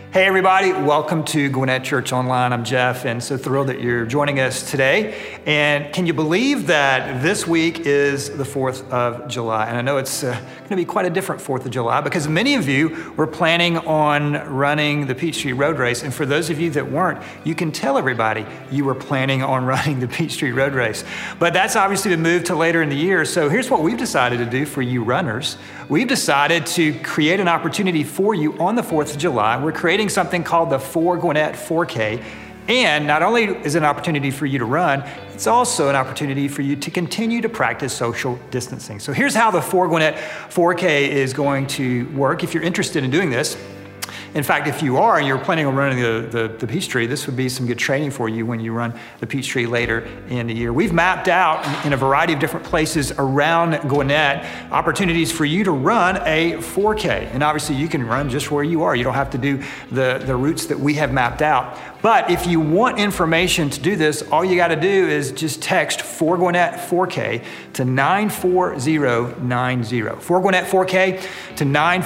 Hey everybody, welcome to Gwinnett Church Online. I'm Jeff, and so thrilled that you're joining us today. And can you believe that this week is the 4th of July? And I know it's going to be quite a different 4th of July because many of you were planning on running the Peachtree Road Race. And for those of you that weren't, you can tell everybody you were planning on running the Peachtree Road Race. But that's obviously been moved to later in the year. So here's what we've decided to do for you runners. We've decided to create an opportunity for you on the 4th of July. We're creating something called the For Gwinnett 4K. And not only is it an opportunity for you to run, it's also an opportunity for you to continue to practice social distancing. So here's how the For Gwinnett 4K is going to work if you're interested in doing this. In fact, if you are and you're planning on running the Peachtree, this would be some good training for you when you run the Peachtree later in the year. We've mapped out in a variety of different places around Gwinnett opportunities for you to run a 4K. And obviously you can run just where you are. You don't have to do the routes that we have mapped out. But if you want information to do this, all you got to do is just text For Gwinnett 4K to 94090. For Gwinnett 4K to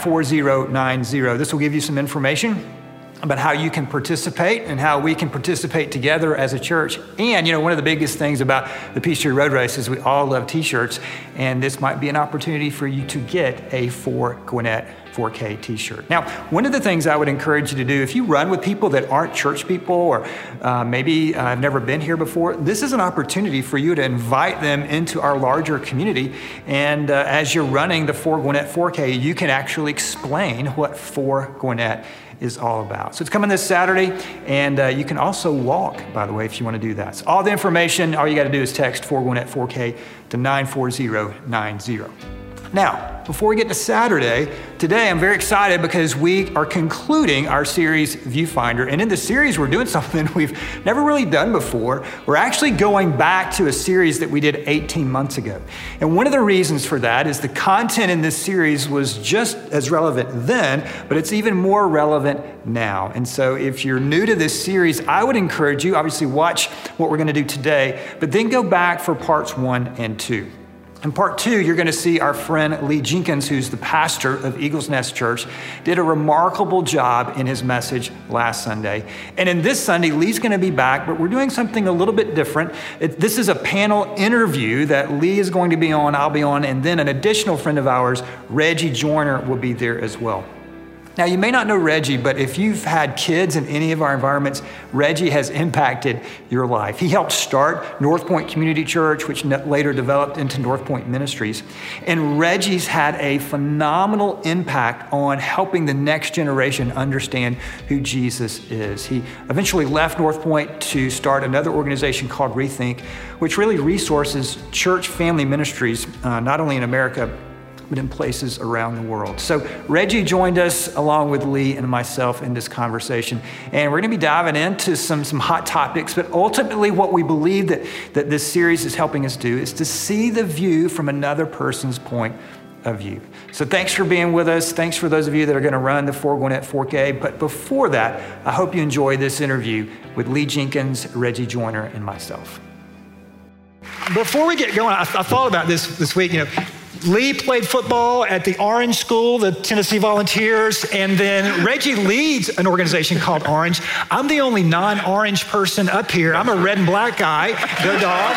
94090. This will give you some information about how you can participate and how we can participate together as a church. And one of the biggest things about the Peachtree Road Race is we all love t-shirts, and this might be an opportunity for you to get a For Gwinnett 4K t-shirt. Now, one of the things I would encourage you to do, if you run with people that aren't church people or maybe have never been here before, this is an opportunity for you to invite them into our larger community. And as you're running the For Gwinnett 4K, you can actually explain what For Gwinnett is all about. So it's coming this Saturday, and you can also walk, by the way, if you want to do that. So all the information, all you got to do is text For Gwinnett 4K to 94090. Now, before we get to Saturday, today I'm very excited because we are concluding our series Viewfinder. And in this series, we're doing something we've never really done before. We're actually going back to a series that we did 18 months ago. And one of the reasons for that is the content in this series was just as relevant then, but it's even more relevant now. And so if you're new to this series, I would encourage you, obviously watch what we're going to do today, but then go back for parts 1 and 2. In part 2, you're going to see our friend Lee Jenkins, who's the pastor of Eagles Nest Church, did a remarkable job in his message last Sunday. And in this Sunday, Lee's going to be back, but we're doing something a little bit different. This is a panel interview that Lee is going to be on, I'll be on, and then an additional friend of ours, Reggie Joyner, will be there as well. Now, you may not know Reggie, but if you've had kids in any of our environments, Reggie has impacted your life. He helped start North Point Community Church, which later developed into North Point Ministries. And Reggie's had a phenomenal impact on helping the next generation understand who Jesus is. He eventually left North Point to start another organization called Rethink, which really resources church family ministries, not only in America, but in places around the world. So Reggie joined us along with Lee and myself in this conversation. And we're going to be diving into some hot topics, but ultimately what we believe that this series is helping us do is to see the view from another person's point of view. So thanks for being with us. Thanks for those of you that are going to run the For Gwinnett 4K. But before that, I hope you enjoy this interview with Lee Jenkins, Reggie Joyner, and myself. Before we get going, I thought about this week, Lee played football at the Orange School, the Tennessee Volunteers, and then Reggie leads an organization called Orange. I'm the only non-orange person up here. I'm a red and black guy. Go Dogs.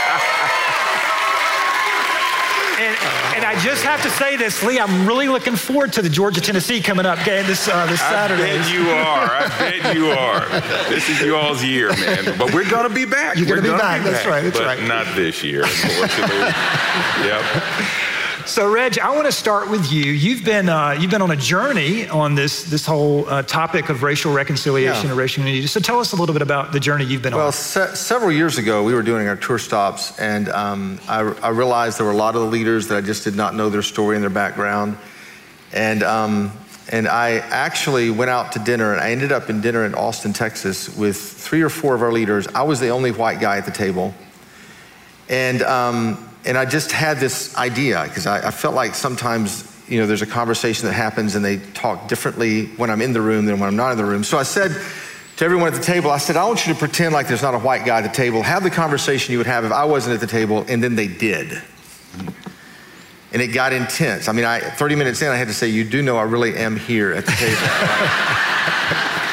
And I just have to say this, Lee, I'm really looking forward to the Georgia-Tennessee coming up game this Saturday. I bet you are. This is you all's year, man. But we're going to be back. You're going to be back. That's right. But not this year, unfortunately. Yep. So, Reg, I want to start with you. You've been on a journey on this whole topic of racial reconciliation and racial unity. So, tell us a little bit about the journey you've been on. Well, several years ago, we were doing our tour stops, and I realized there were a lot of the leaders that I just did not know their story and their background, and I actually went out to dinner, and I ended up in dinner in Austin, Texas, with 3 or 4 of our leaders. I was the only white guy at the table, and I just had this idea because I felt like sometimes, there's a conversation that happens and they talk differently when I'm in the room than when I'm not in the room. So I said to everyone at the table, I said, I want you to pretend like there's not a white guy at the table. Have the conversation you would have if I wasn't at the table. And then they did. And it got intense. 30 minutes in, I had to say, you do know I really am here at the table.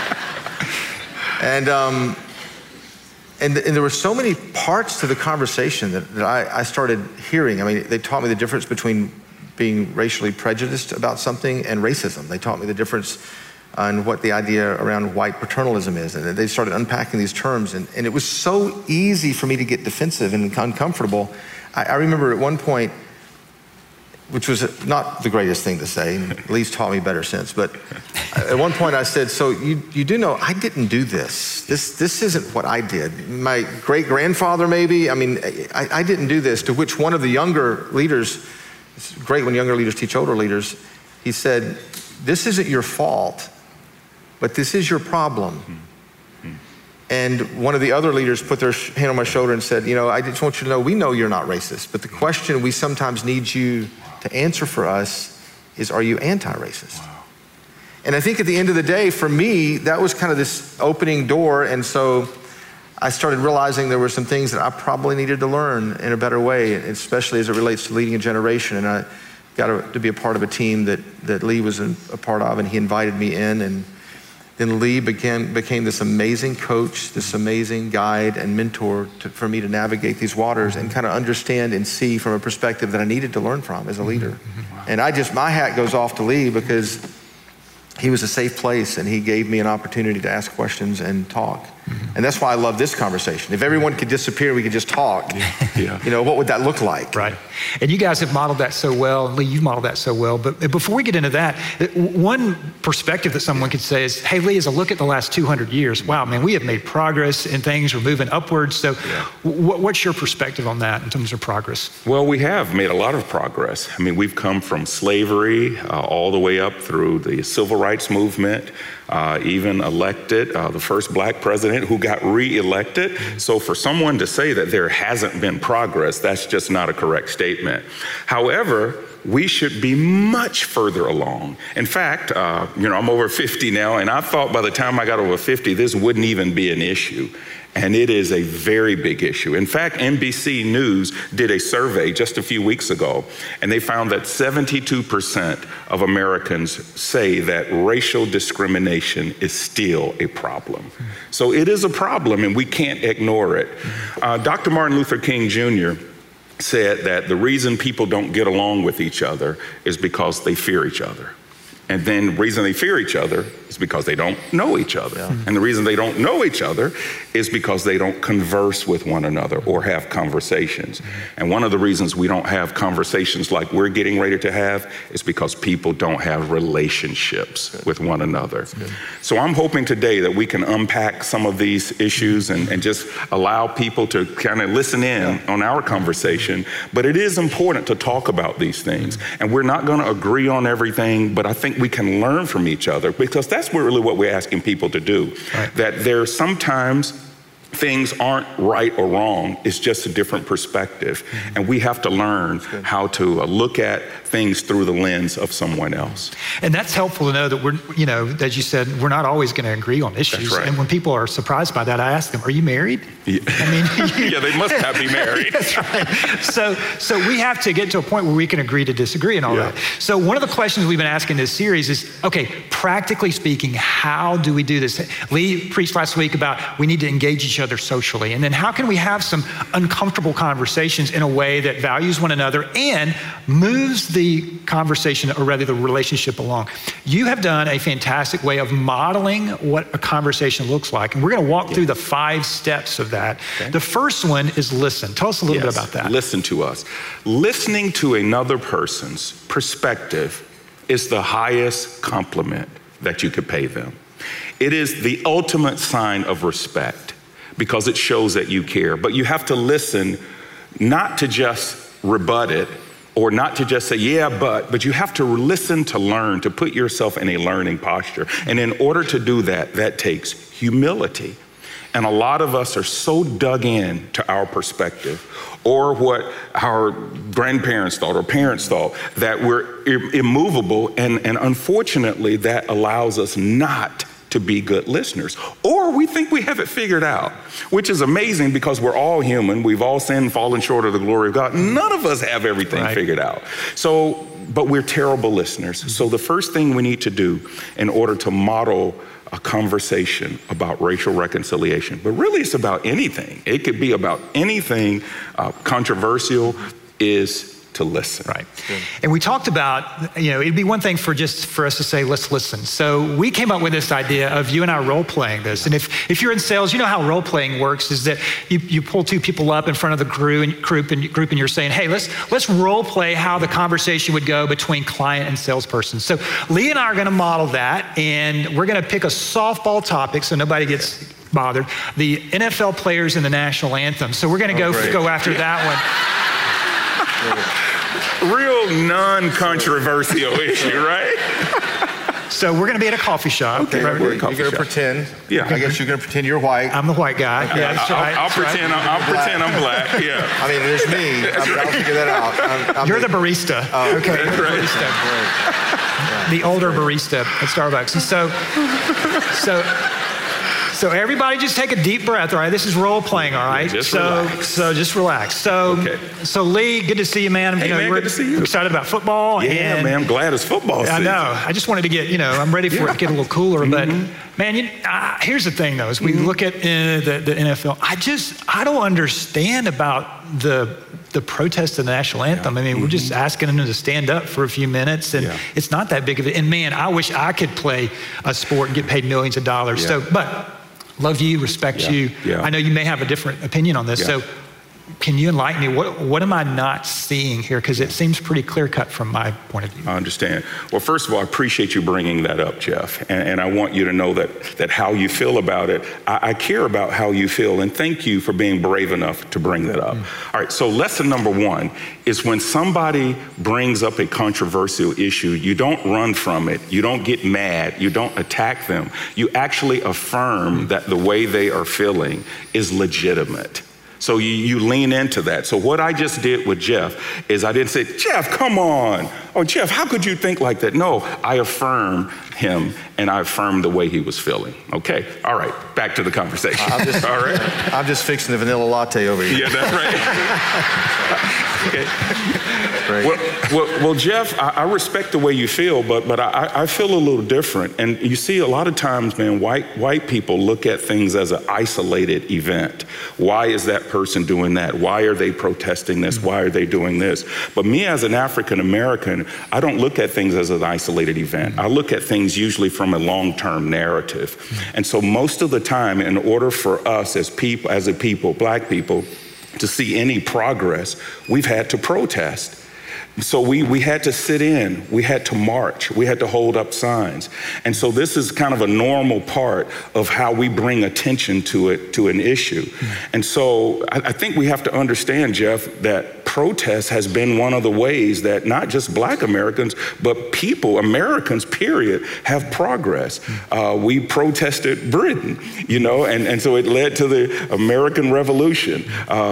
And there were so many parts to the conversation that I started hearing. I mean, they taught me the difference between being racially prejudiced about something and racism. They taught me the difference on what the idea around white paternalism is. And they started unpacking these terms. And it was so easy for me to get defensive and uncomfortable. I remember at one point, which was not the greatest thing to say, and Lee's taught me better since, but at one point I said, so you do know I didn't do this. This isn't what I did. My great-grandfather maybe, I mean, I didn't do this, to which one of the younger leaders, it's great when younger leaders teach older leaders, he said, this isn't your fault, but this is your problem. And one of the other leaders put their hand on my shoulder and said, you know, I just want you to know, we know you're not racist, but the question we sometimes need you to answer for us is, are you anti-racist? Wow. And I think at the end of the day, for me, that was kind of this opening door. And so I started realizing there were some things that I probably needed to learn in a better way, especially as it relates to leading a generation. And I got to be a part of a team that Lee was a part of, and he invited me in. And then Lee became this amazing coach, this amazing guide and mentor for me to navigate these waters and kind of understand and see from a perspective that I needed to learn from as a leader. Wow. And my hat goes off to Lee, because he was a safe place and he gave me an opportunity to ask questions and talk. And that's why I love this conversation. If everyone could disappear, we could just talk. You know, what would that look like? Right. And you guys have modeled that so well. Lee, you've modeled that so well. But before we get into that, one perspective that someone could say is, hey, Lee, as I look at the last 200 years, wow, man, we have made progress in things. We're moving upwards. So what's your perspective on that in terms of progress? Well, we have made a lot of progress. I mean, we've come from slavery all the way up through the civil rights movement, even elected the first black president who got re-elected. So for someone to say that there hasn't been progress, that's just not a correct statement. However, we should be much further along. In fact, you know, I'm over 50 now, and I thought by the time I got over 50, this wouldn't even be an issue. And it is a very big issue. In fact, NBC News did a survey just a few weeks ago, and they found that 72% of Americans say that racial discrimination is still a problem. So it is a problem, and we can't ignore it. Dr. Martin Luther King Jr. said that the reason people don't get along with each other is because they fear each other. And then the reason they fear each other is because they don't know each other. Yeah. And the reason they don't know each other is because they don't converse with one another or have conversations. And one of the reasons we don't have conversations like we're getting ready to have is because people don't have relationships with one another. So I'm hoping today that we can unpack some of these issues and just allow people to kind of listen in on our conversation. But it is important to talk about these things. And we're not going to agree on everything, but I think we can learn from each other, because that's really what we're asking people to do. Right. That there sometimes things aren't right or wrong, it's just a different perspective. And we have to learn how to look at things through the lens of someone else. And that's helpful to know that we're, you know, as you said, we're not always going to agree on issues. That's right. And when people are surprised by that, I ask them, are you married? Yeah. I mean, yeah, they must have be married. That's right. So we have to get to a point where we can agree to disagree and all that. So one of the questions we've been asking this series is, okay, practically speaking, how do we do this? Lee preached last week about we need to engage each other socially. And then how can we have some uncomfortable conversations in a way that values one another and moves the conversation, or rather the relationship, along? You have done a fantastic way of modeling what a conversation looks like. And we're going to walk through the 5 steps of that. Okay. The first one is listen. Tell us a little bit about that. Listen to us. Listening to another person's perspective is the highest compliment that you could pay them. It is the ultimate sign of respect, because it shows that you care. But you have to listen, not to just rebut it, or not to just say, yeah, but you have to listen to learn, to put yourself in a learning posture. And in order to do that, that takes humility. And a lot of us are so dug in to our perspective, or what our grandparents thought or parents thought, that we're immovable. And unfortunately, that allows us not to be good listeners. Or we think we have it figured out, which is amazing, because we're all human. We've all sinned, fallen short of the glory of God. None of us have everything figured out. So but we're terrible listeners. So the first thing we need to do in order to model a conversation about racial reconciliation, but really it's about anything. It could be about anything controversial, is to listen. Right. And we talked about, it'd be one thing for us to say, let's listen. So we came up with this idea of you and I role playing this. And if you're in sales, you know how role playing works is that you pull two people up in front of the group and you're saying, hey, let's role play how the conversation would go between client and salesperson. So Lee and I are going to model that, and we're going to pick a softball topic so nobody gets bothered. The NFL players in the national anthem. So we're going to go after that one. Real non-controversial issue, right? So we're going to be at a coffee shop. Okay, you're going to pretend. Yeah. I guess you're going to pretend you're white. I'm the white guy. Okay. Yeah, that's right. I'll pretend I'm black. Yeah. I mean, there's me. I'll figure that out. You're the barista. Oh, okay. That's right. Barista. Yeah. The older barista at Starbucks. And so everybody just take a deep breath, all right? This is role playing, all right? Just relax. So just relax. So Lee, good to see you, man. Hey, man, we're good to see you. excited about football. Yeah, man, I'm glad it's football season. I know. I just wanted to get, I'm ready for it to get a little cooler. But man, here's the thing though, as we look at the NFL, I don't understand about the protest of the national anthem. I mean, we're just asking them to stand up for a few minutes, and it's not that big of it. And man, I wish I could play a sport and get paid millions of dollars. Yeah. So, but love you, respect you. Yeah. I know you may have a different opinion on this. Yeah. So can you enlighten me? What am I not seeing here? Because it seems pretty clear cut from my point of view. I understand. Well, first of all, I appreciate you bringing that up, Jeff. And I want you to know that how you feel about it, I care about how you feel. And thank you for being brave enough to bring that up. All right, so lesson number one is when somebody brings up a controversial issue, you don't run from it. You don't get mad. You don't attack them. You actually affirm that the way they are feeling is legitimate. So you lean into that. So what I just did with Jeff is I didn't say, Jeff, come on. Oh, Jeff, how could you think like that? No, I affirmed him and I affirmed the way he was feeling. Okay, all right, back to the conversation. All right. I'm just fixing the vanilla latte over here. Yeah, that's right. Okay. Great. Well, Jeff, I respect the way you feel, but I feel a little different. And you see, a lot of times, man, white people look at things as an isolated event. Why is that person doing that? Why are they protesting this? Why are they doing this? But me as an African American, I don't look at things as an isolated event. I look at things usually from a long-term narrative. And so most of the time, in order for us as a people, black people, to see any progress, we've had to protest. So we had to sit in, we had to march, we had to hold up signs. And so this is kind of a normal part of how we bring attention to an issue. And so I think we have to understand, Jeff, that protest has been one of the ways that not just black Americans, but Americans, period, have progress. We protested Britain, and so it led to the American Revolution.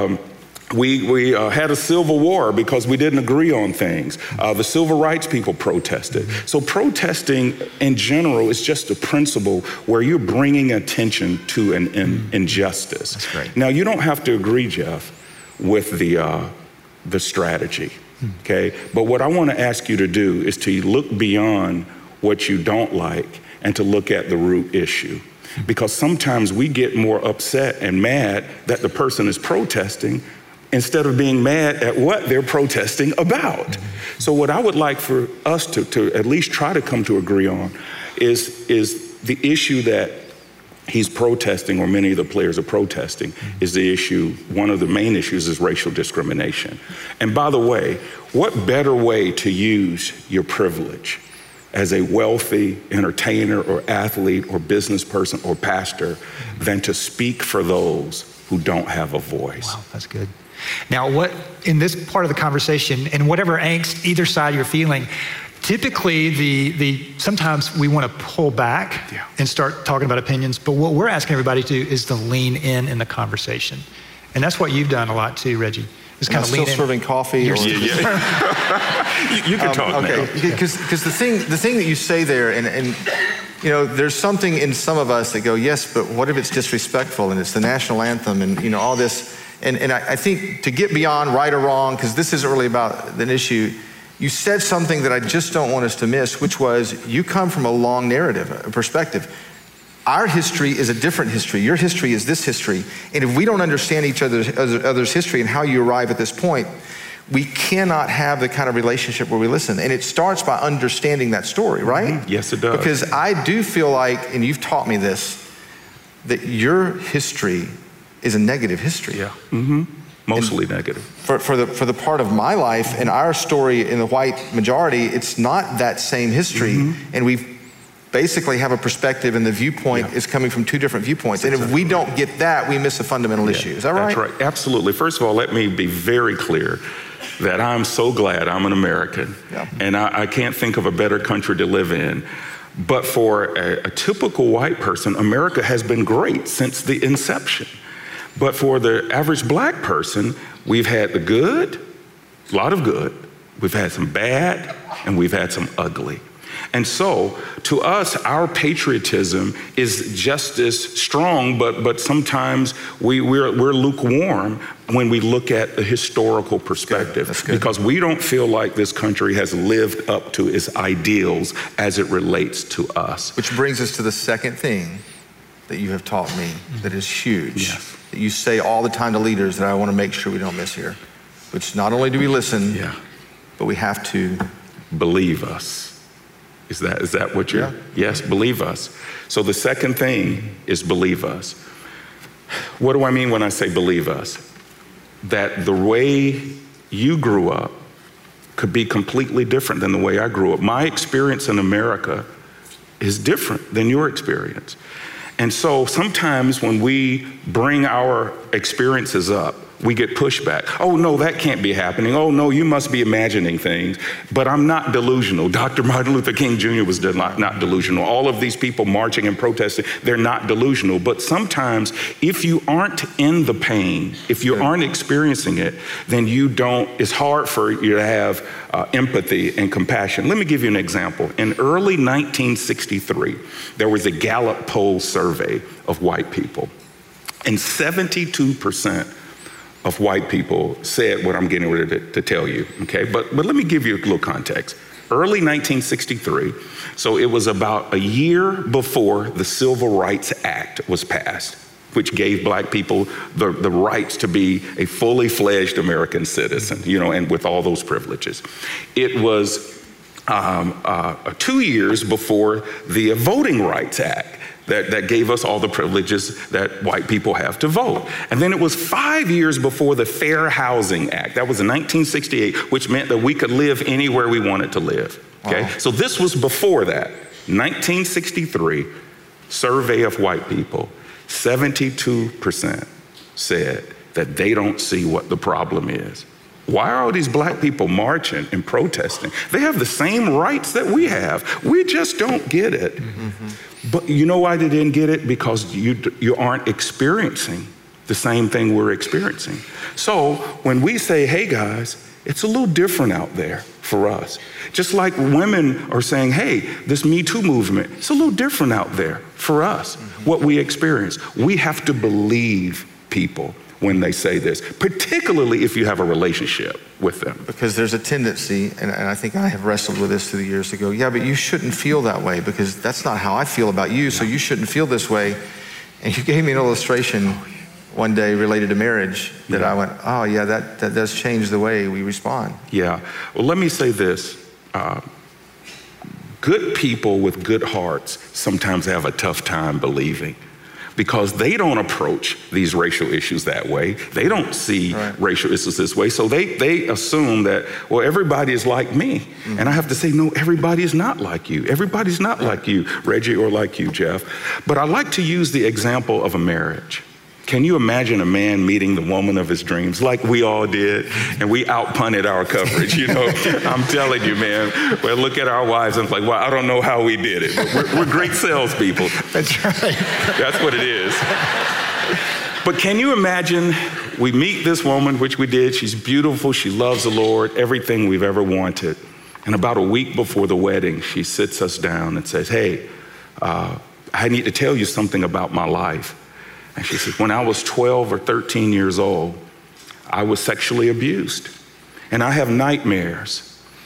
We had a civil war because we didn't agree on things. The civil rights people protested. So protesting in general is just a principle where you're bringing attention to an injustice. That's great. Now, you don't have to agree, Jeff, with the strategy, okay? But what I want to ask you to do is to look beyond what you don't like and to look at the root issue. Because sometimes we get more upset and mad that the person is protesting instead of being mad at what they're protesting about. So what I would like for us to at least try to come to agree on is the issue that he's protesting, or many of the players are protesting, is the issue, one of the main issues is racial discrimination. And by the way, what better way to use your privilege as a wealthy entertainer or athlete or business person or pastor than to speak for those who don't have a voice? Wow, that's good. Now, what in this part of the conversation, and whatever angst either side you're feeling, typically sometimes we want to pull back and start talking about opinions, but what we're asking everybody to do is to lean in the conversation. And that's what you've done a lot too, Reggie. Is kind of lean in. Still serving coffee? You can talk now. Because the thing that you say there, and there's something in some of us that go, yes, but what if it's disrespectful and it's the national anthem and all this. And I think to get beyond right or wrong, because this isn't really about an issue, you said something that I just don't want us to miss, which was you come from a long narrative, a perspective. Our history is a different history. Your history is this history. And if we don't understand each other's history and how you arrive at this point, we cannot have the kind of relationship where we listen. And it starts by understanding that story, right? Mm-hmm. Yes, it does. Because I do feel like, and you've taught me this, that your history is a negative history. Yeah. Mm-hmm. Mostly negative. For the part of my life and our story in the white majority, it's not that same history. Mm-hmm. And we basically have a perspective, and the viewpoint is coming from two different viewpoints. And if we don't get that, we miss a fundamental issue. Is that right? That's right. Absolutely. First of all, let me be very clear that I'm so glad I'm an American. Yeah. And I can't think of a better country to live in. But for a typical white person, America has been great since the inception. But for the average black person, we've had the good, a lot of good, we've had some bad, and we've had some ugly. And so to us, our patriotism is just as strong, but sometimes we're lukewarm when we look at the historical perspective. That's good. Because we don't feel like this country has lived up to its ideals as it relates to us. Which brings us to the second thing that you have taught me that is huge. Yes. That you say all the time to leaders that I want to make sure we don't miss here. Which not only do we listen, but we have to believe us. Is that what you're? Yeah. Yes, believe us. So the second thing is believe us. What do I mean when I say believe us? That the way you grew up could be completely different than the way I grew up. My experience in America is different than your experience. And so sometimes when we bring our experiences up, we get pushback. Oh, no, that can't be happening. Oh, no, you must be imagining things. But I'm not delusional. Dr. Martin Luther King Jr. was not delusional. All of these people marching and protesting, they're not delusional. But sometimes if you aren't in the pain, if you aren't experiencing it, then it's hard for you to have empathy and compassion. Let me give you an example. In early 1963, there was a Gallup poll survey of white people, and 72% of white people said what I'm getting ready to tell you, okay? But let me give you a little context. Early 1963, so it was about a year before the Civil Rights Act was passed, which gave black people the rights to be a fully fledged American citizen, and with all those privileges. It was 2 years before the Voting Rights Act that gave us all the privileges that white people have to vote. And then it was 5 years before the Fair Housing Act. That was in 1968, which meant that we could live anywhere we wanted to live, okay? Wow. So this was before that. 1963, survey of white people, 72% said that they don't see what the problem is. Why are all these black people marching and protesting? They have the same rights that we have. We just don't get it. Mm-hmm. But you know why they didn't get it? Because you aren't experiencing the same thing we're experiencing. So when we say, hey guys, it's a little different out there for us. Just like women are saying, hey, this Me Too movement, it's a little different out there for us, what we experience. We have to believe people when they say this, particularly if you have a relationship with them. Because there's a tendency, and I think I have wrestled with this through the years to go, yeah, but you shouldn't feel that way because that's not how I feel about you, so you shouldn't feel this way. And you gave me an illustration one day related to marriage that I went, oh yeah, that does change the way we respond. Yeah, well, let me say this. Good people with good hearts sometimes have a tough time believing, because they don't approach these racial issues that way. They don't see racial issues this way. So they assume that, well, everybody is like me. Mm-hmm. And I have to say, no, everybody is not like you. Everybody's not like you, Reggie, or like you, Jeff. But I like to use the example of a marriage. Can you imagine a man meeting the woman of his dreams like we all did, and we outpunted our coverage, I'm telling you, man. Well, look at our wives and it's like, well, I don't know how we did it. But we're great salespeople. That's right. That's what it is. But can you imagine we meet this woman, which we did. She's beautiful. She loves the Lord, everything we've ever wanted. And about a week before the wedding, she sits us down and says, hey, I need to tell you something about my life. And she said, when I was 12 or 13 years old, I was sexually abused. And I have nightmares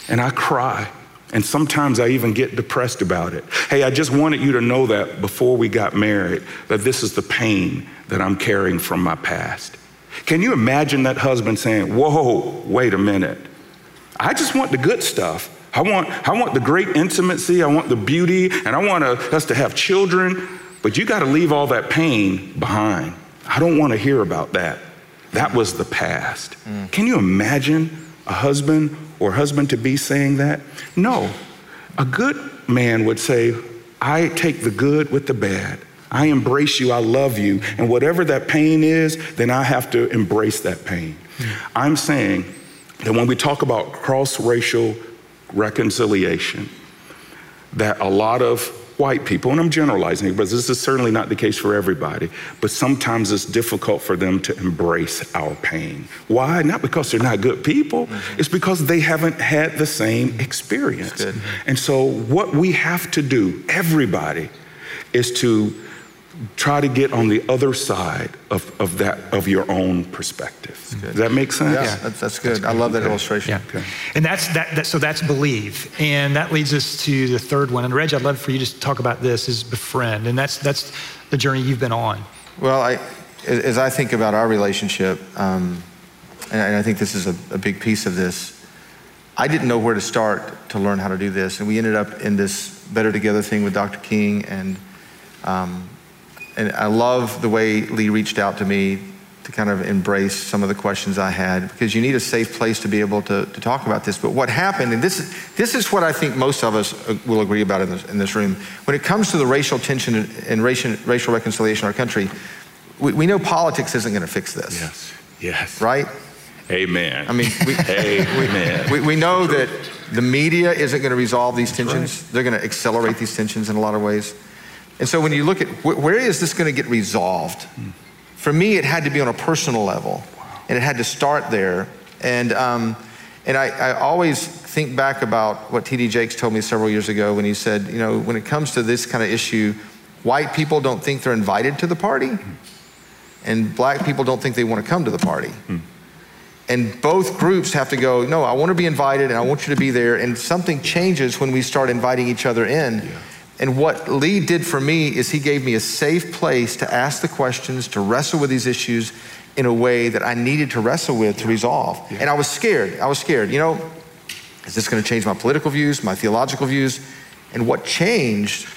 and I cry. And sometimes I even get depressed about it. Hey, I just wanted you to know that before we got married, that this is the pain that I'm carrying from my past. Can you imagine that husband saying, whoa, wait a minute. I just want the good stuff. I want the great intimacy. I want the beauty, and I want us to have children, but you got to leave all that pain behind. I don't want to hear about that. That was the past. Can you imagine a husband or husband-to-be saying that? No. A good man would say, I take the good with the bad. I embrace you, I love you, and whatever that pain is, then I have to embrace that pain. I'm saying that when we talk about cross-racial reconciliation, that a lot of white people, and I'm generalizing it, but this is certainly not the case for everybody, but sometimes it's difficult for them to embrace our pain. Why? Not because they're not good people, it's because they haven't had the same experience. And so what we have to do, everybody, is to try to get on the other side of your own perspective. Does that make sense? Yeah, that's good. I love that illustration. Yeah. Okay. And so that's believe. And that leads us to the third one. And Reg, I'd love for you to talk about this, is befriend. And that's the journey you've been on. Well, as I think about our relationship, and I think this is a big piece of this, I didn't know where to start to learn how to do this. And we ended up in this Better Together thing with Dr. King, and I love the way Lee reached out to me to kind of embrace some of the questions I had, because you need a safe place to be able to talk about this. But what happened, and this is what I think most of us will agree about in this room, when it comes to the racial tension and racial reconciliation in our country, we know politics isn't going to fix this. Yes. Right? Amen. I mean, we know that the media isn't going to resolve these tensions. Right. They're going to accelerate these tensions in a lot of ways. And so when you look at where is this going to get resolved, for me, it had to be on a personal level, and it had to start there. And I always think back about what T.D. Jakes told me several years ago when he said, you know, when it comes to this kind of issue, white people don't think they're invited to the party, and black people don't think they want to come to the party. And both groups have to go, no, I want to be invited, and I want you to be there. And something changes when we start inviting each other in. Yeah. And what Lee did for me is he gave me a safe place to ask the questions, to wrestle with these issues in a way that I needed to wrestle with to resolve. Yeah. And I was scared. You know, is this going to change my political views, my theological views? And what changed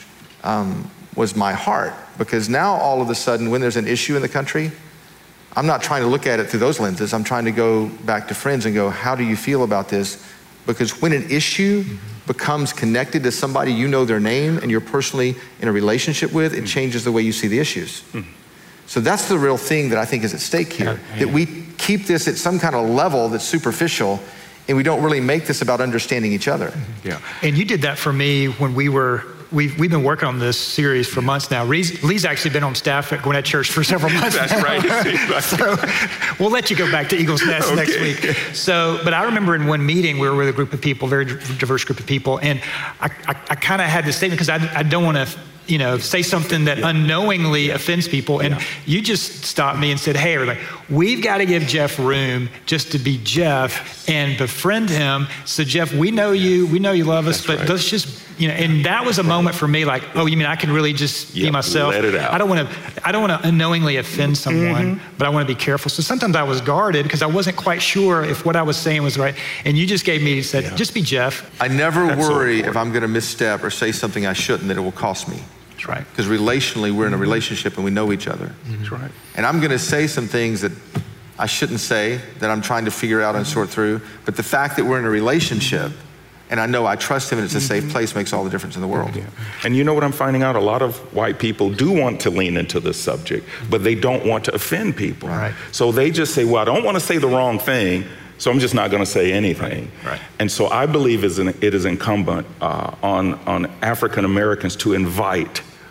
was my heart. Because now all of a sudden, when there's an issue in the country, I'm not trying to look at it through those lenses. I'm trying to go back to friends and go, how do you feel about this? Because when an issue becomes connected to somebody, you know their name and you're personally in a relationship with, it changes the way you see the issues. So that's the real thing that I think is at stake here, that we keep this at some kind of level that's superficial, and we don't really make this about understanding each other. Yeah. And you did that for me when we've been working on this series for months now. Lee's actually been on staff at Gwinnett Church for several months. That's right. So we'll let you go back to Eagles Nest next week. So, but I remember in one meeting, we were with a group of people, very diverse group of people, and I kind of had this statement because I don't want to, say something that unknowingly offends people. And you just stopped me and said, hey, everybody, we've got to give Jeff room just to be Jeff and befriend him. So Jeff, we know you love us, but let's just, and that was a moment for me, like, oh, you mean I can really just be myself? Let it out. I don't want to unknowingly offend someone, but I want to be careful. So sometimes I was guarded because I wasn't quite sure if what I was saying was right. And you just gave me, said, just be Jeff. I never worry if I'm going to misstep or say something I shouldn't, that it will cost me. That's right. Because relationally, we're in a relationship and we know each other. That's right. And I'm going to say some things that I shouldn't say, that I'm trying to figure out and sort through. But the fact that we're in a relationship and I know I trust him and it's a safe place makes all the difference in the world. Yeah. And you know what I'm finding out? A lot of white people do want to lean into this subject, but they don't want to offend people. Right. So they just say, well, I don't want to say the wrong thing, so I'm just not going to say anything. Right. And so I believe it is incumbent on African Americans to invite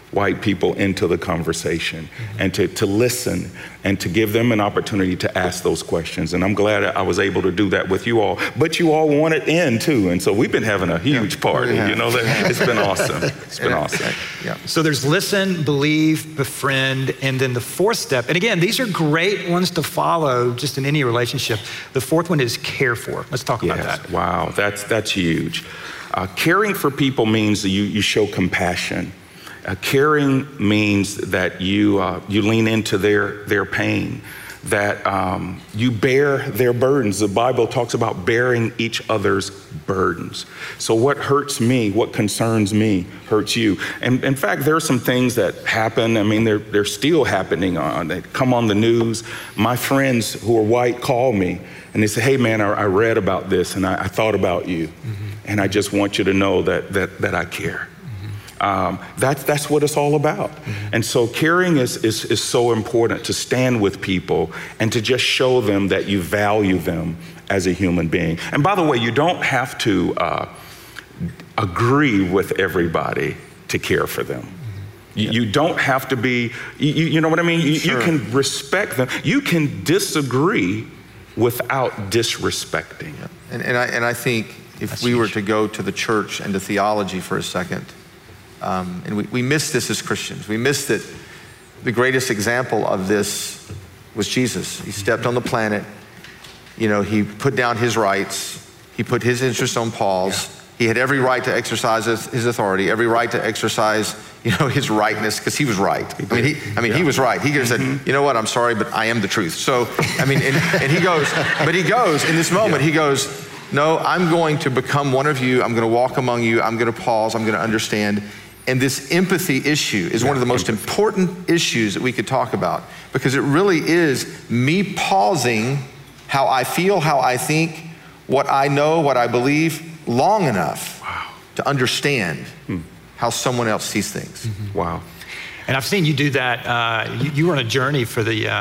white people into the conversation and to listen and to give them an opportunity to ask those questions. And I'm glad I was able to do that with you all. But you all want it in too. And so we've been having a huge party. You know, it's been awesome. It's been awesome. Yeah. So there's listen, believe, befriend, and then the fourth step. And again, these are great ones to follow just in any relationship. The fourth one is care for. Let's talk about that. Wow, that's huge. Caring for people means that you show compassion. Caring means that you lean into their pain, that you bear their burdens. The Bible talks about bearing each other's burdens. So what hurts me, what concerns me, hurts you. And in fact, there are some things that happen. I mean, they're still happening. They come on the news. My friends who are white call me and they say, hey man, I read about this and I thought about you. And I just want you to know that I care. That's what it's all about. And so caring is so important, to stand with people and to just show them that you value them as a human being. And by the way, you don't have to agree with everybody to care for them. You don't have to be, you know what I mean? You can respect them. You can disagree without disrespecting. And I think if we were to go to the church and to theology for a second, and we miss this as Christians. We miss that the greatest example of this was Jesus. He stepped on the planet. You know, he put down his rights. He put his interests on Paul's. He had every right to exercise his authority, every right to exercise, his rightness, because he was right. He was right. He could have said, you know what, I'm sorry, but I am the truth. So, and he goes in this moment, he goes, no, I'm going to become one of you. I'm going to walk among you. I'm going to pause. I'm going to understand. And this empathy issue is one of the most important issues that we could talk about, because it really is me pausing how I feel, how I think, what I know, what I believe long enough to understand how someone else sees things. Wow. And I've seen you do that. You were on a journey for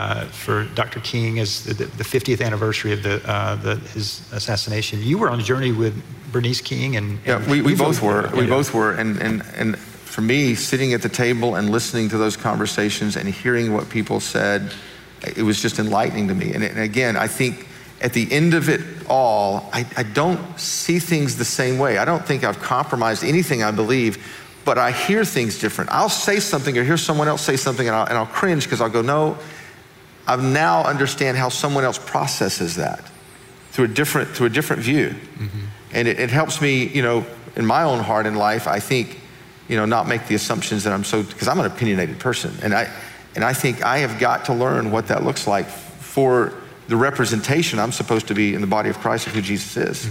Dr. King as the 50th anniversary of his assassination. You were on a journey with Bernice King, and we both were. We both were. And for me, sitting at the table and listening to those conversations and hearing what people said, it was just enlightening to me. And again, I think at the end of it all, I don't see things the same way. I don't think I've compromised anything I believe, but I hear things different. I'll say something or hear someone else say something and I'll cringe, because I'll go, no, I now understand how someone else processes that through a different view. And it helps me, in my own heart and life, I think, not make the assumptions that because I'm an opinionated person. And I think I have got to learn what that looks like for the representation I'm supposed to be in the body of Christ of who Jesus is.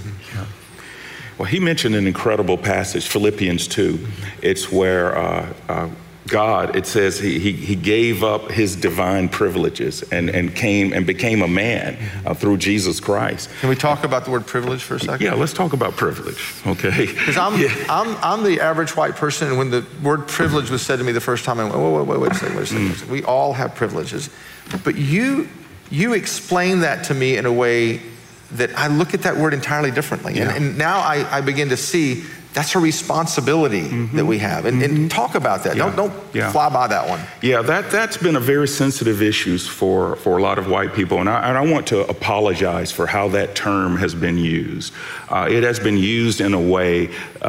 Well, he mentioned an incredible passage, Philippians 2. It's where God, it says he gave up his divine privileges and came and became a man through Jesus Christ. Can we talk about the word privilege for a second? Yeah, let's talk about privilege, okay? Because I'm the average white person, and when the word privilege was said to me the first time, I went, wait a second. We all have privileges. But you explain that to me in a way that I look at that word entirely differently. And now I begin to see that's a responsibility that we have. And talk about that. Don't fly by that one. Yeah, that's been a very sensitive issue for a lot of white people. And I want to apologize for how that term has been used. It has been used in a way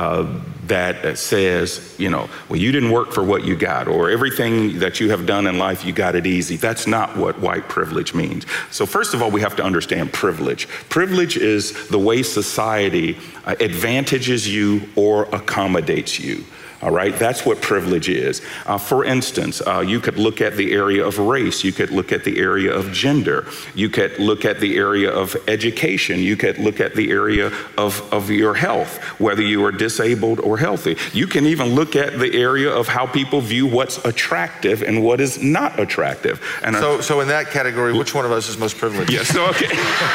that says, well, you didn't work for what you got, or everything that you have done in life, you got it easy. That's not what white privilege means. So first of all, we have to understand privilege. Privilege is the way society advantages you or accommodates you. All right, that's what privilege is. For instance, you could look at the area of race. You could look at the area of gender. You could look at the area of education. You could look at the area of your health, whether you are disabled or healthy. You can even look at the area of how people view what's attractive and what is not attractive. And so in that category, which one of us is most privileged? Yes, okay.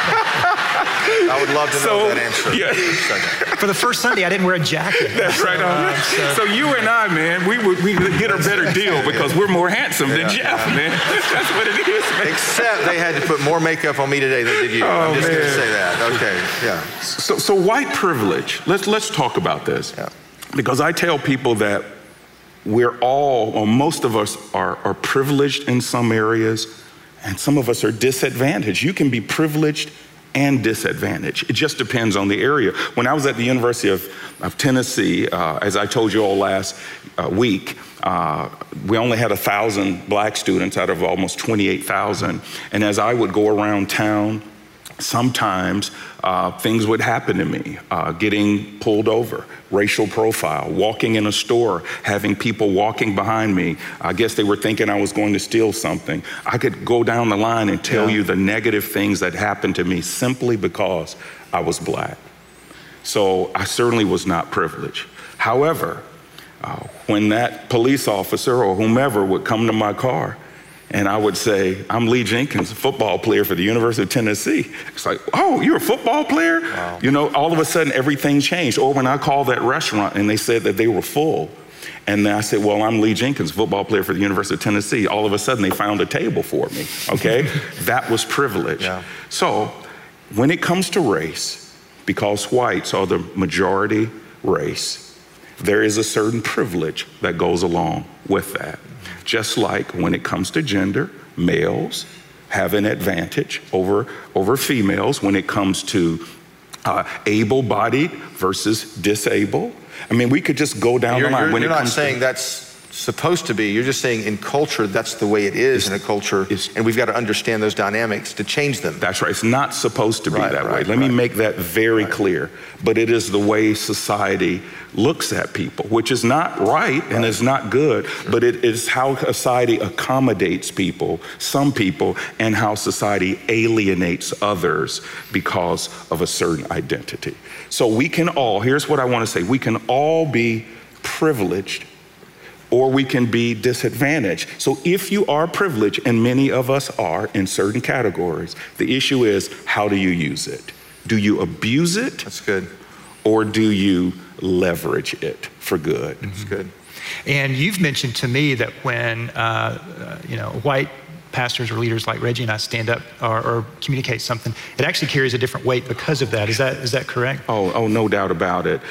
I would love to know that answer. Yeah. For the first Sunday, I didn't wear a jacket. That's right. So you and I, man, we get a better deal because we're more handsome than Jeff, man. That's what it is, man. Except they had to put more makeup on me today than did you. I'm just going to say that. Okay, yeah. So white privilege, let's talk about this. Yeah. Because I tell people that we're all, or most of us are privileged in some areas, and some of us are disadvantaged. You can be privileged and disadvantaged. It just depends on the area. When I was at the University of Tennessee, as I told you all last week, we only had 1,000 black students out of almost 28,000. And as I would go around town, sometimes things would happen to me, getting pulled over, racial profile, walking in a store, having people walking behind me. I guess they were thinking I was going to steal something. I could go down the line and tell you the negative things that happened to me simply because I was black. So I certainly was not privileged. However, when that police officer or whomever would come to my car, and I would say, I'm Lee Jenkins, a football player for the University of Tennessee. It's like, oh, you're a football player? Wow. You know, all of a sudden everything changed. Or when I called that restaurant and they said that they were full, and then I said, well, I'm Lee Jenkins, football player for the University of Tennessee. All of a sudden they found a table for me, okay? That was privilege. Yeah. So when it comes to race, because whites are the majority race, there is a certain privilege that goes along with that. Just like when it comes to gender, males have an advantage over females when it comes to able-bodied versus disabled. I mean, we could just go down the line. You're not saying that's supposed to be. You're just saying in culture, that's the way it is in a culture, and we've got to understand those dynamics to change them. That's right. It's not supposed to be that way. Let me make that very clear. But it is the way society looks at people, which is not right and is not good, but it is how society accommodates people, some people, and how society alienates others because of a certain identity. So we can all, here's what I want to say, we can all be privileged or we can be disadvantaged. So if you are privileged, and many of us are in certain categories, the issue is, how do you use it? Do you abuse it? That's good. Or do you leverage it for good? That's good. And you've mentioned to me that when white pastors or leaders like Reggie and I stand up or communicate something, it actually carries a different weight because of that. Is that correct? Oh, no doubt about it.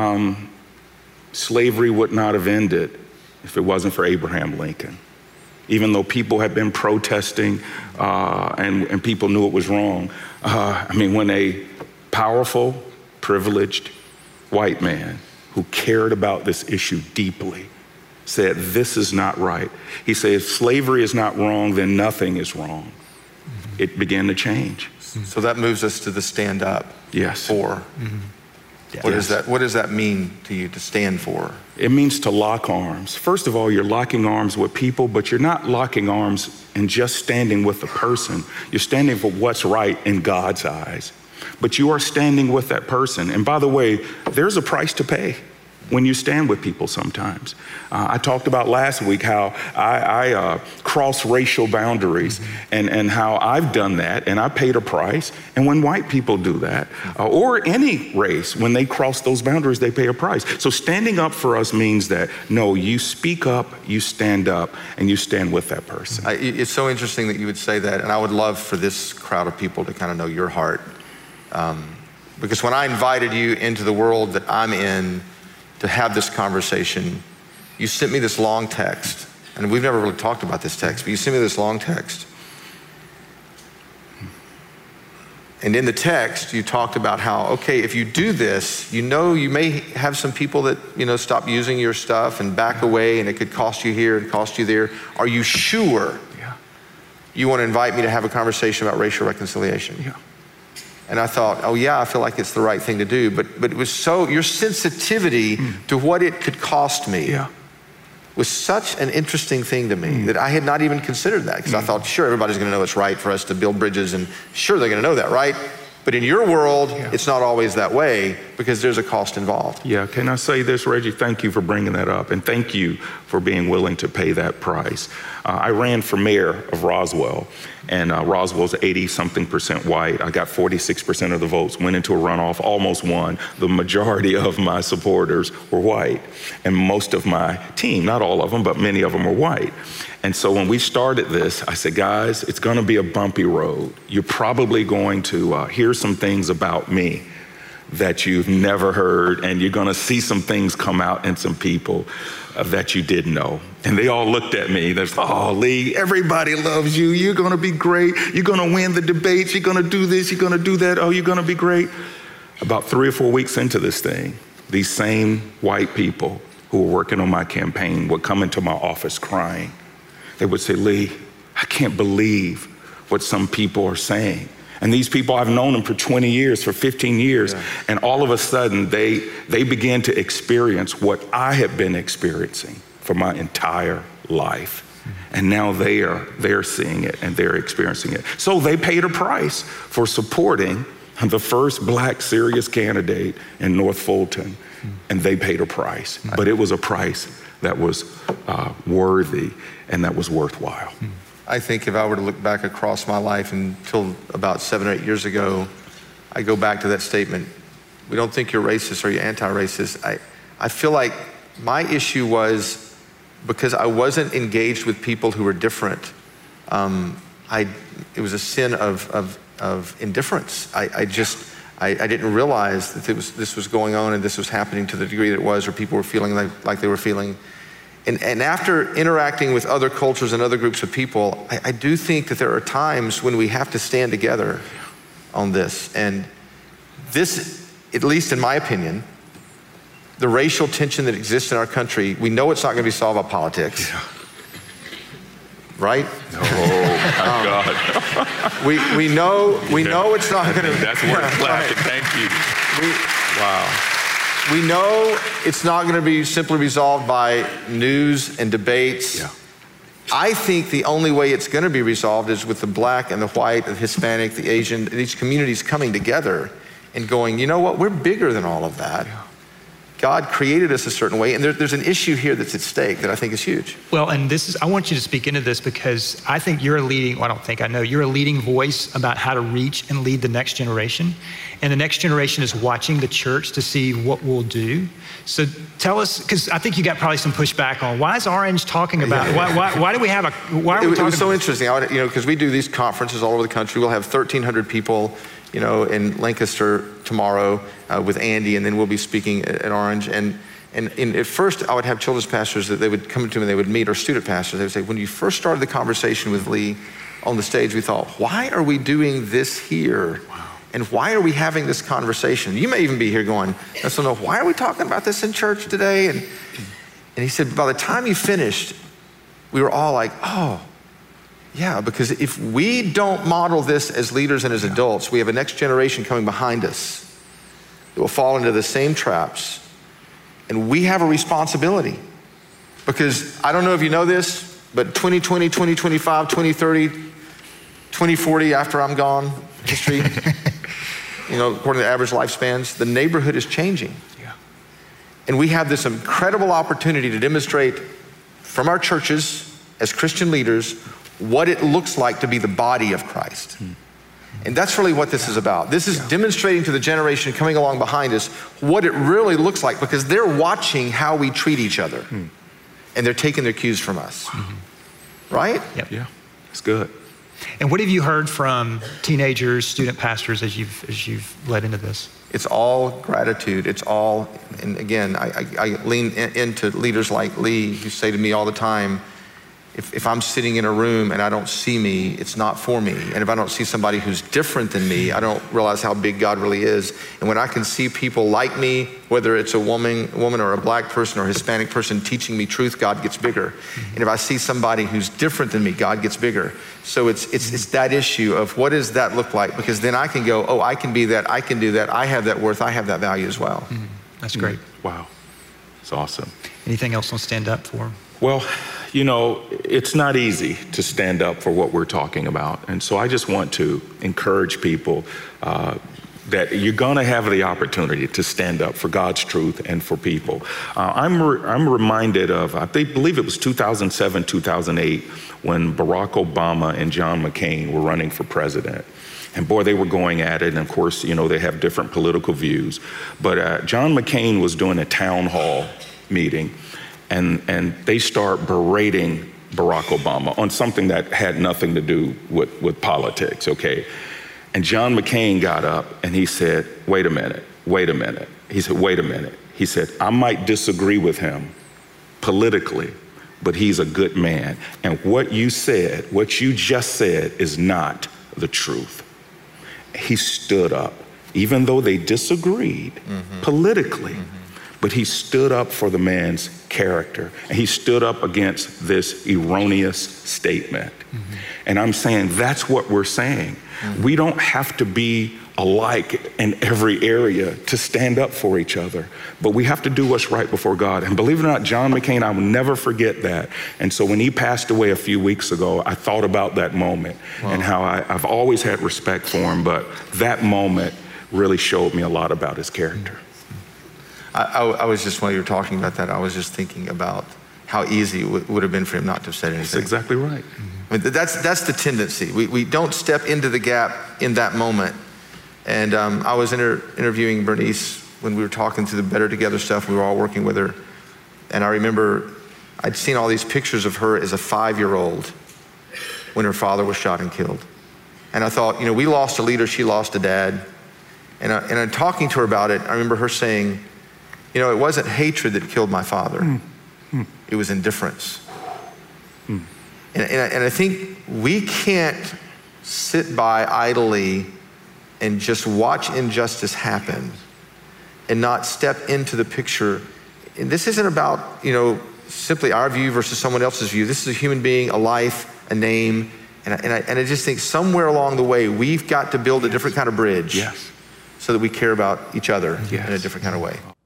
Slavery would not have ended if it wasn't for Abraham Lincoln. Even though people had been protesting and people knew it was wrong. When a powerful, privileged white man who cared about this issue deeply said, this is not right. He said, if slavery is not wrong, then nothing is wrong. Mm-hmm. It began to change. Mm-hmm. So that moves us to the stand up. Yes. For. Mm-hmm. Yeah. What does that mean to you, to stand for? It means to lock arms. First of all, you're locking arms with people, but you're not locking arms and just standing with a person. You're standing for what's right in God's eyes. But you are standing with that person. And by the way, there's a price to pay when you stand with people sometimes. I talked about last week how I cross racial boundaries and how I've done that and I paid a price. And when white people do that, or any race, when they cross those boundaries, they pay a price. So standing up for us means that, no, you speak up, you stand up, and you stand with that person. It's so interesting that you would say that. And I would love for this crowd of people to kind of know your heart. Because when I invited you into the world that I'm in to have this conversation, you sent me this long text. And we've never really talked about this text, but you sent me this long text. And in the text, you talked about how, okay, if you do this, you may have some people that, stop using your stuff and back away, and it could cost you here and cost you there. Are you sure you want to invite me to have a conversation about racial reconciliation? Yeah. And I thought, oh yeah, I feel like it's the right thing to do. But it was so, your sensitivity to what it could cost me was such an interesting thing to me that I had not even considered that. Because I thought, sure, everybody's gonna know it's right for us to build bridges, and sure, they're gonna know that, right? But in your world, it's not always that way because there's a cost involved. Yeah, can I say this, Reggie? Thank you for bringing that up, and thank you for being willing to pay that price. I ran for mayor of Roswell, and Roswell's 80-something% white. I got 46% of the votes, went into a runoff, almost won. The majority of my supporters were white, and most of my team, not all of them, but many of them were white. And so when we started this, I said, guys, it's gonna be a bumpy road. You're probably going to hear some things about me that you've never heard, and you're gonna see some things come out in some people that you didn't know. And they all looked at me. They're like, oh, Lee, everybody loves you. You're gonna be great. You're gonna win the debates. You're gonna do this, you're gonna do that. Oh, you're gonna be great. About 3 or 4 weeks into this thing, these same white people who were working on my campaign would come into my office crying. They would say, Lee, I can't believe what some people are saying. And these people, I've known them for 20 years, for 15 years. Yeah. And all of a sudden, they began to experience what I have been experiencing for my entire life. Mm-hmm. And now they're seeing it and they're experiencing it. So they paid a price for supporting the first Black serious candidate in North Fulton. Mm-hmm. And they paid a price. Mm-hmm. But it was a price that was worthy and that was worthwhile. Mm-hmm. I think if I were to look back across my life until about 7 or 8 years ago, I go back to that statement. We don't think you're racist or you're anti-racist. I feel like my issue was because I wasn't engaged with people who were different. It was a sin of indifference. I didn't realize that this was going on and this was happening to the degree that it was, or people were feeling like they were feeling. And after interacting with other cultures and other groups of people, I do think that there are times when we have to stand together on this. And this, at least in my opinion, the racial tension that exists in our country, we know it's not going to be solved by politics. Yeah. Right? Oh, my God. We know it's not going to. That's worth clapping. Thank you. Wow. We know it's not going to be simply resolved by news and debates. Yeah. I think the only way it's going to be resolved is with the Black and the white, the Hispanic, the Asian, these communities coming together and going, you know what, we're bigger than all of that. Yeah. God created us a certain way, and there's an issue here that's at stake that I think is huge. Well, and I want you to speak into this because I think you're you're a leading voice about how to reach and lead the next generation. And the next generation is watching the church to see what we'll do. So tell us, because I think you got probably some pushback on, why is Orange talking about, why do we have why are we talking? It was so interesting, because we do these conferences all over the country. We'll have 1,300 people, in Lancaster tomorrow with Andy, and then we'll be speaking at Orange. And at first, I would have children's pastors that they would come to me and they would meet, or student pastors. They would say, when you first started the conversation with Lee on the stage, we thought, why are we doing this here? Wow. And why are we having this conversation? You may even be here going, so why are we talking about this in church today? And he said, by the time you finished, we were all like, oh, yeah, because if we don't model this as leaders and as adults, we have a next generation coming behind us that will fall into the same traps. And we have a responsibility. Because I don't know if you know this, but 2020, 2025, 2030, 2040, after I'm gone, history, according to average lifespans, the neighborhood is changing. Yeah. And we have this incredible opportunity to demonstrate from our churches as Christian leaders what it looks like to be the body of Christ. And that's really what this is about. This is demonstrating to the generation coming along behind us what it really looks like, because they're watching how we treat each other. And they're taking their cues from us. Right? Yep. Yeah, it's good. And what have you heard from teenagers, student pastors as you've led into this? It's all gratitude. It's all, and again, I lean into leaders like Lee, who say to me all the time, if I'm sitting in a room and I don't see me, it's not for me. And if I don't see somebody who's different than me, I don't realize how big God really is. And when I can see people like me, whether it's a woman or a Black person or a Hispanic person teaching me truth, God gets bigger. And if I see somebody who's different than me, God gets bigger. So it's that issue of what does that look like? Because then I can go, oh, I can be that, I can do that, I have that worth, I have that value as well. That's great. Wow, it's awesome. Anything else on stand up for? Well, it's not easy to stand up for what we're talking about. And so I just want to encourage people that you're going to have the opportunity to stand up for God's truth and for people. I'm reminded of, I believe it was 2007, 2008, when Barack Obama and John McCain were running for president. And boy, they were going at it. And of course, they have different political views. But John McCain was doing a town hall meeting, and they start berating Barack Obama on something that had nothing to do with politics, okay? And John McCain got up and he said, wait a minute, wait a minute. He said, wait a minute. He said, I might disagree with him politically, but he's a good man. And what you said, what you just said, is not the truth. He stood up, even though they disagreed politically, but he stood up for the man's character, and he stood up against this erroneous statement. And I'm saying that's what we're saying. We don't have to be alike in every area to stand up for each other, but we have to do what's right before God. And believe it or not, John McCain, I will never forget that. And so when he passed away a few weeks ago, I thought about that moment and how I've always had respect for him, but that moment really showed me a lot about his character. I was just, while you were talking about that, I was just thinking about how easy it would have been for him not to have said anything. That's exactly right. I mean, that's the tendency. We don't step into the gap in that moment. And I was interviewing Bernice when we were talking through the Better Together stuff. We were all working with her. And I remember I'd seen all these pictures of her as a 5-year-old when her father was shot and killed. And I thought, you know, we lost a leader, she lost a dad. And I'm talking to her about it. I remember her saying, you know, it wasn't hatred that killed my father. It was indifference. And I think we can't sit by idly and just watch injustice happen and not step into the picture. And this isn't about, you know, simply our view versus someone else's view. This is a human being, a life, a name. And I just think somewhere along the way, we've got to build a different kind of bridge so that we care about each other in a different kind of way.